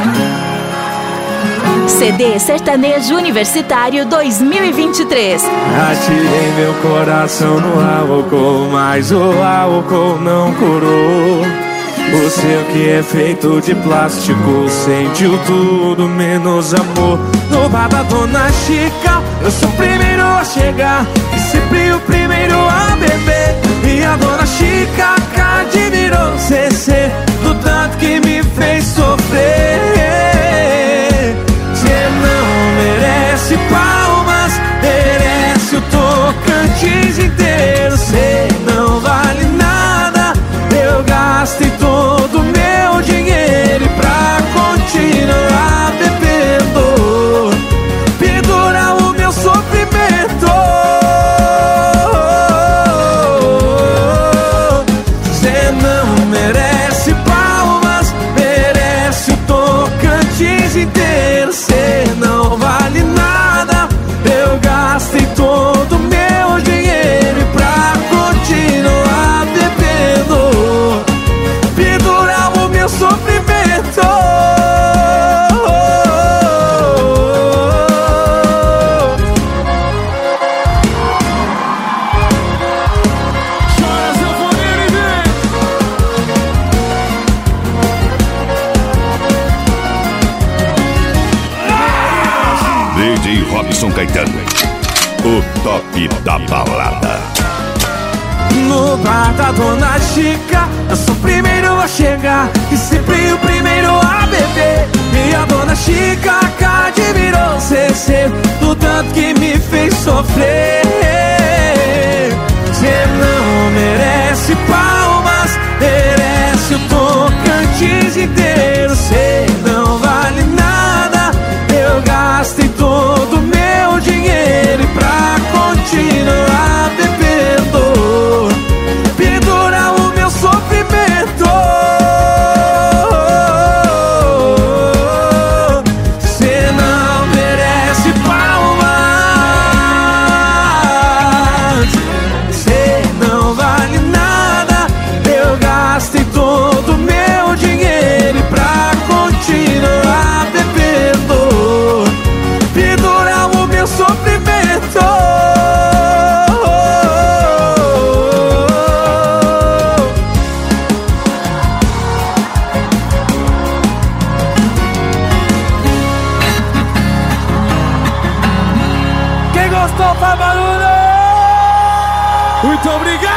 CD Sertanejo Universitário 2023. Atirei meu coração no álcool, mas o álcool não curou. O seu que é feito de plástico sentiu tudo menos amor. No bar da Dona Chica, eu sou o primeiro a chegar e sempre o primeiro a beber. E a Dona Chica admirou CC do tanto que me fez sofrer. Cê não merece palmas, merece o Tocantins inteiro. Cê não vale nada, eu gastei todo o meu dinheiro. E pra continuar bebendo, pendura o meu sofrimento. Cê não merece palmas, merece o Tocantins inteiro. Cê não vale nada, eu gastei todo o meu dinheiro. E pra continuar bebendo, pendurar o meu sofrimento. Chora, sanfoneiro, e vem. DJ Robson Caetano, o top da balada. No bar da Dona Chica, eu sou o primeiro a chegar e sempre o primeiro a beber. E a Dona Chica admirou CC do tanto que me fez sofrer. Cê não merece palmas, merece o Tocantins inteiro. Cê não vale nada, eu gastei todo o meu dinheiro. E pra continuar bebendo, pendura o meu sofrimento. Cê não merece palmas, cê não vale nada, eu gastei todo o meu dinheiro. E pra continuar bebendo, pendura o meu sofrimento. Quem gostou faz barulho! Muito obrigado!